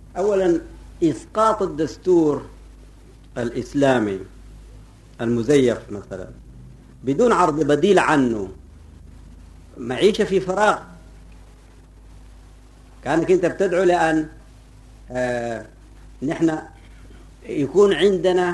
أولا إسقاط الدستور الإسلامي المزيف مثلا بدون عرض بديل عنه معيشة في فراغ. كأنك أنت بتدعو لأن نحن يكون عندنا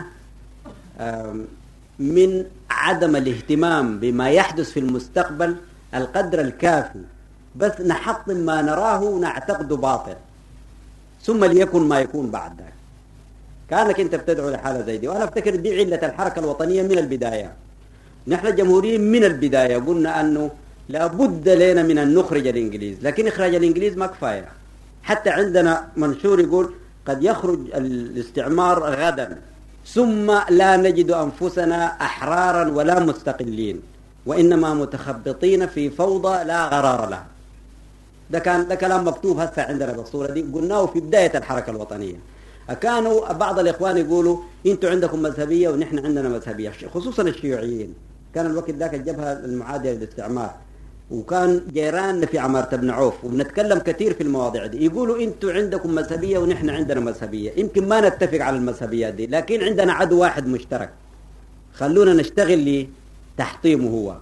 من عدم الاهتمام بما يحدث في المستقبل القدر الكافي، بس نحطم ما نراه ونعتقده باطل ثم ليكن ما يكون بعد ذلك. كأنك أنت بتدعو لحالة زي دي، وأنا أفتكر دي علة الحركة الوطنية من البداية. نحن جمهوريين من البداية قلنا أنه لابد لنا من أن نخرج الإنجليز، لكن إخراج الإنجليز ما كفاية. حتى عندنا منشور يقول قد يخرج الاستعمار غدا ثم لا نجد أنفسنا أحرارا ولا مستقلين، وإنما متخبطين في فوضى لا قرار لها. ده كلام مكتوب هسه عندنا بالصورة دي، قلناه في بداية الحركة الوطنية. كانوا بعض الإخوان يقولوا أنتوا عندكم مذهبية ونحن عندنا مذهبية، خصوصا الشيوعيين. كان الوقت ذاك الجبهة المعادية للاستعمار، وكان جيراننا في عمارة ابن عوف، وبنتكلم كثير في المواضيع دي. يقولوا أنتوا عندكم مذهبية ونحن عندنا مذهبية، يمكن ما نتفق على المذهبيات دي، لكن عندنا عدو واحد مشترك، خلونا نشتغل لتحطيمه هو.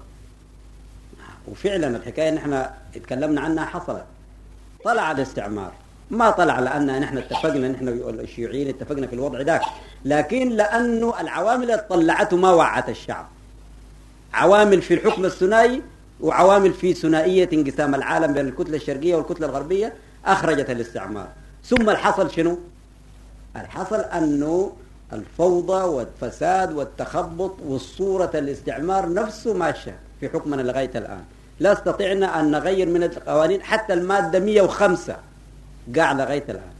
وفعلا الحكاية نحن اتكلمنا عنها حصلت. طلع الاستعمار، ما طلع لأن نحن اتفقنا، نحن الشيوعيين اتفقنا في الوضع ذاك، لكن لأنه العوامل اللي طلعته ما وعت الشعب. عوامل في الحكم الثنائي وعوامل في ثنائية انقسام العالم بين الكتلة الشرقية والكتلة الغربية أخرجت الاستعمار. ثم الحصل شنو؟ الحصل أنه الفوضى والفساد والتخبط والصورة الاستعمار نفسه ماشية في حكمنا لغاية الآن. لا استطعنا أن نغير من القوانين، حتى المادة 105 قاع لغاية الآن.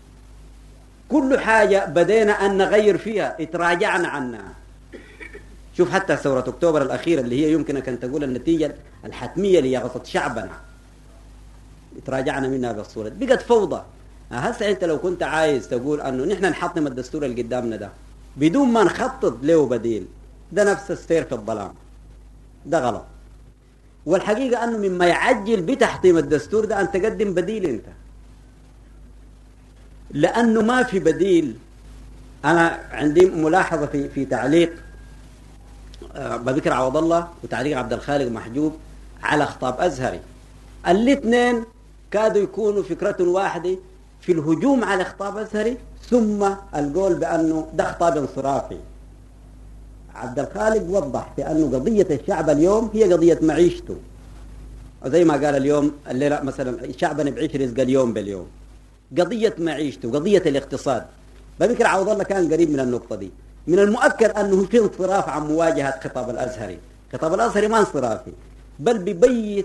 كل حاجة بدينا أن نغير فيها اتراجعنا عنها. شوف حتى ثورة أكتوبر الأخيرة اللي هي يمكنك أن تقول النتيجة الحتمية ليغصة شعبنا، اتراجعنا منها بالصورة، بقت فوضى. هسه أنت لو كنت عايز تقول أنه نحن نحطم الدستور اللي قدامنا ده بدون ما نخطط له بديل، ده نفس السير في الظلام، ده غلط. والحقيقة أنه مما يعجل بتحطيم الدستور ده أن تقدم بديل أنت، لأنه ما في بديل. أنا عندي ملاحظة في تعليق بذكر عوض الله وتعليق عبد الخالق محجوب على خطاب أزهري. الاثنين كادوا يكونوا فكرة واحدة في الهجوم على خطاب أزهري، ثم القول بأنه ده خطاب انصرافي. عبد الخالق وضح بأنه قضية الشعب اليوم هي قضية معيشته، وزي ما قال اليوم الليلة مثلا شعبنا بعيش رزق اليوم باليوم، قضية معيشته، قضية الاقتصاد. بذكر عوض الله كان قريب من النقطة دي. من المؤكد أنه في انصراف عن مواجهة خطاب الأزهري. خطاب الأزهري ما انصرافي، بل ببيت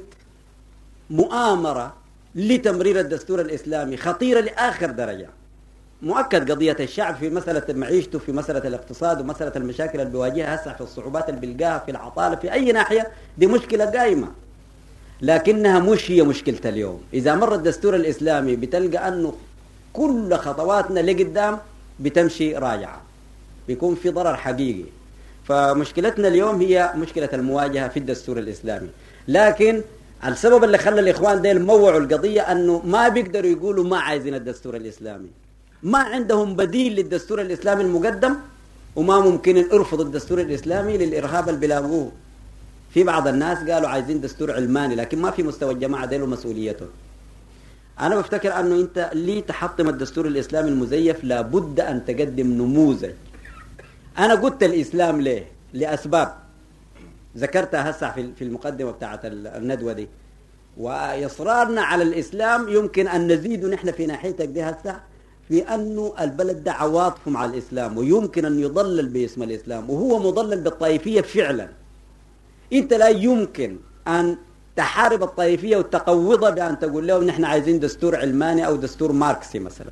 مؤامرة لتمرير الدستور الإسلامي خطيرة لآخر درجة. مؤكد قضية الشعب في مسألة معيشته، في مسألة الاقتصاد ومسألة المشاكل اللي بيواجهها هسه، في الصعوبات اللي بيلقاها في العطالة في أي ناحية، دي مشكلة قائمة، لكنها مش هي مشكلة اليوم. إذا مر الدستور الإسلامي بتلقى أنه كل خطواتنا لقدام بتمشي راجعة، بيكون في ضرر حقيقي. فمشكلتنا اليوم هي مشكلة المواجهة في الدستور الإسلامي. لكن السبب اللي خلى الإخوان ديل موعوا القضية أنه ما بيقدروا يقولوا ما عايزين الدستور الإسلامي، ما عندهم بديل للدستور الإسلامي المقدم، وما ممكن نرفض الدستور الإسلامي للإرهاب اللي بيلاقوه. في بعض الناس قالوا عايزين دستور علماني، لكن ما في مستوى الجماعة ديل ومسؤوليته. أنا بفتكر أنه أنت لتحطم الدستور الإسلامي المزيف لابد أن تقدم نموذج. أنا قلت الإسلام ليه؟ لأسباب ذكرتها هسه في المقدمة بتاعت الندوة دي. وإصرارنا على الإسلام يمكن أن نزيد نحن في ناحيتك دي هسه، في أنه البلد ده عواطف مع الإسلام، ويمكن أن يضلل باسم الإسلام، وهو مضلل بالطائفية فعلا. أنت لا يمكن أن تحارب الطائفية وتقوضها بأن تقول لهم نحن عايزين دستور علماني أو دستور ماركسي مثلا.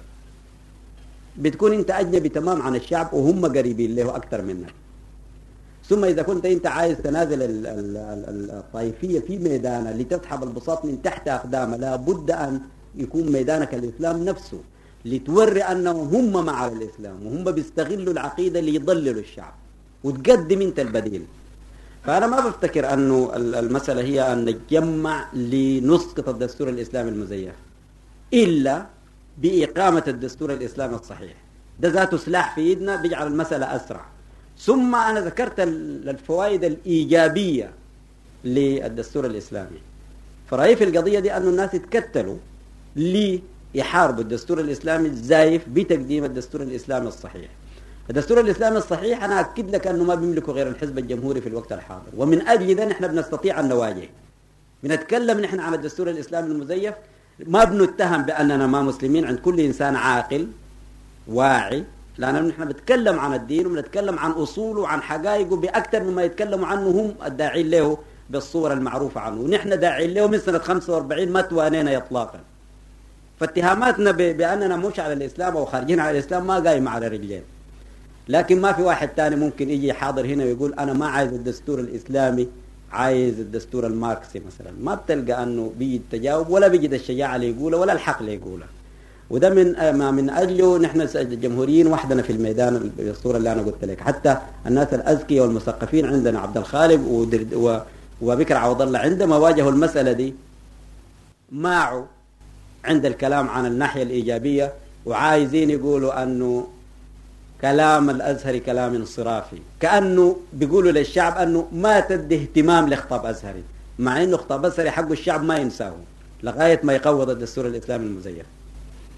بتكون أنت أجنبي تمام عن الشعب وهم قريبين له أكثر منك. ثم إذا كنت أنت عايز تنازل الطائفية في ميدانها لتسحب البساط من تحت أقدامها، لابد أن يكون ميدانك الإسلام نفسه، لتوري أنهم هم مع الإسلام وهم بيستغلوا العقيدة ليضللوا الشعب، وتقدم أنت البديل. فأنا ما بفتكر أنه المسألة هي أن نتجمع لنسقط الدستور الإسلامي المزيف، إلا بإقامة الدستور الإسلامي الصحيح. ده ذاته سلاح في إيدنا بيجعل المسألة أسرع. ثم أنا ذكرت الفوائد الإيجابية للدستور الإسلامي. فرأيي في القضية دي أن الناس يتكتلوا ليحاربوا الدستور الإسلامي الزايف بتقديم الدستور الإسلامي الصحيح. الدستور الإسلامي الصحيح أنا أكد لك أنه ما بيملكه غير الحزب الجمهوري في الوقت الحاضر، ومن أجل ذا نحن بنستطيع أن نواجه. بنتكلم نحن عن الدستور الإسلامي المزيف، ما بنتهم بأننا ما مسلمين عند كل إنسان عاقل واعي، لأن نحن بنتكلم عن الدين وبنتكلم عن أصوله وعن حقائقه بأكثر مما يتكلموا عنه هم الداعين له بالصورة المعروفة عنه، ونحن داعين له من سنة 45 ما توانينا إطلاقا. فاتهاماتنا بأننا مش على الإسلام أو خارجين على الإسلام ما قايمة على رجلين. لكن ما في واحد تاني ممكن يجي حاضر هنا ويقول أنا ما عايز الدستور الإسلامي، عايز الدستور الماركسي مثلا. ما بتلقى أنه بيجي التجاوب ولا بيجي الشجاعة اللي يقوله ولا الحق اللي يقوله. وده من أجله نحن الجمهوريين وحدنا في الميدان بالصورة اللي أنا قلت لك. حتى الناس الأذكياء والمثقفين عندنا عبد الخالق وبكر عوض الله عندما واجهوا المسألة دي ماعوا عند الكلام عن الناحية الإيجابية، وعايزين يقولوا أنه كلام الأزهري كلام انصرافي، كأنه بيقولوا للشعب أنه ما تدي اهتمام لخطاب أزهري، مع أنه خطاب أزهري حق الشعب ما ينساه لغاية ما يقوض الدستور الإسلامي المزيف.